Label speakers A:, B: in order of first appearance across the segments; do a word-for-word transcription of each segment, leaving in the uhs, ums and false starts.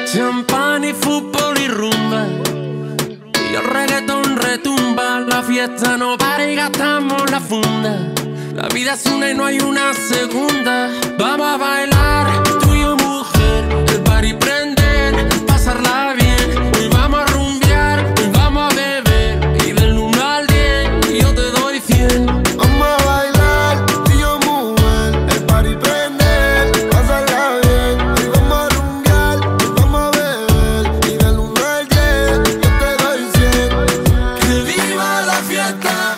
A: Champán y fútbol y rumba, y el reggaetón retumba. La fiesta no para y gastamos la funda. La vida es una y no hay una segunda. Vamos a bailar, tú y yo mujer. El party prender, pasarla bien. Hoy vamos a rumbear, hoy vamos a beber. Y del uno al diez, yo te doy cien.
B: Vamos a bailar, tú y yo mujer. El party prender, pasarla bien. Hoy vamos a rumbear, hoy vamos a beber. Y del uno al diez, yo te doy cien.
A: Que viva la fiesta,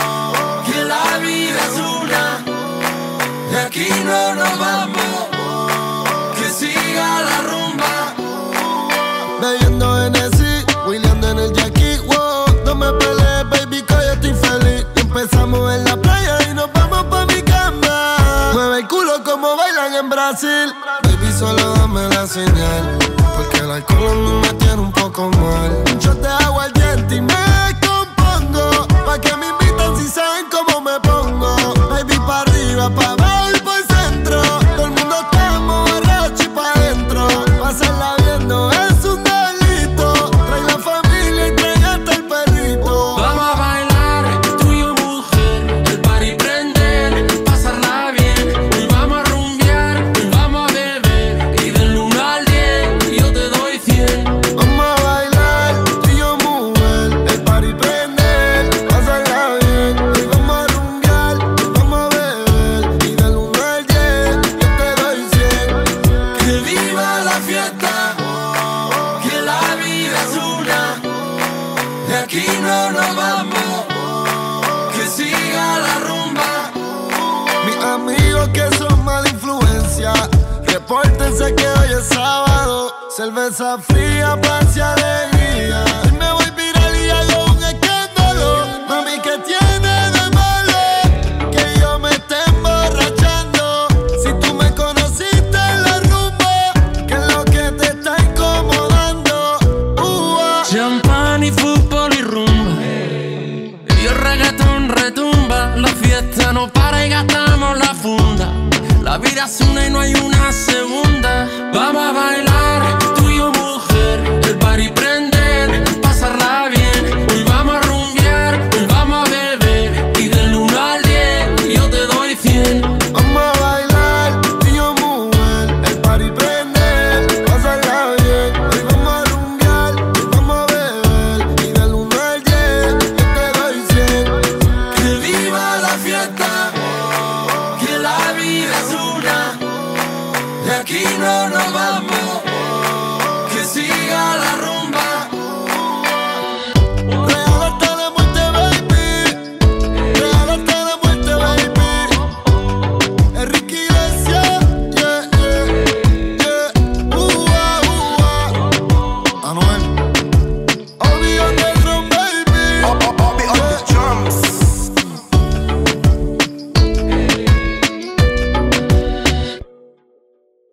A: que la vida es una. De aquí no nos vamos, que siga la rumba.
B: Bebiendo Hennessy, William en el Jackie, wow. No me pelees, baby, que yo estoy feliz. Y empezamos en la playa y nos vamos pa' mi cama. Mueve el culo como bailan en Brasil. Baby, solo dame la señal, porque el alcohol a mí me tiene un poco mal. Yo te hago al diente y me compongo, pa' que me invitan si saben cómo me pongo. Baby, pa' arriba, pa' abajo y por centro. Todo el mundo estamos borracho y pa' dentro. Pasarla viendo es un delito. Trae la familia y trae hasta el perrito.
A: Vamos a bailar, tú y yo mujer. El party prender, pasarla bien. Hoy vamos a rumbear, hoy vamos a beber. Y del uno al diez, yo te doy cien.
B: Vamos a bailar, tú y yo mujer. El party prender, pasarla bien. Hoy vamos a rumbear, hoy vamos a beber. Y del uno al diez, yo te doy cien.
A: Que viva la fiesta, que la vida es una. De aquí no nos vamos, que siga la rumba.
B: Mis amigos que son mala influencia, repórtense que hoy es sábado. Cerveza fría, paz y alegría. Hoy me voy viral y hago un escándalo. Mami, ¿qué tiene de malo que yo me esté emborrachando? Si tú me conociste en la rumba, ¿qué es lo que te está incomodando? Uh, ah.
A: Champán y fútbol y rumba, y el reggaetón retumba. La fiesta no para y gastamos la funda. La vida es una y no hay una segunda. Vamos a bailar, tú y yo mujer. El party prender, pasarla bien. Hoy vamos a rumbear, hoy vamos a beber. Y del uno al diez, yo te doy cien.
B: Vamos a bailar, tú y yo mujer. El party prender, pasarla bien. Hoy vamos a rumbear, hoy vamos a beber. Y del uno al diez, yo te doy cien.
A: Que viva la fiesta, que la vida es una. De aquí no nos vamos,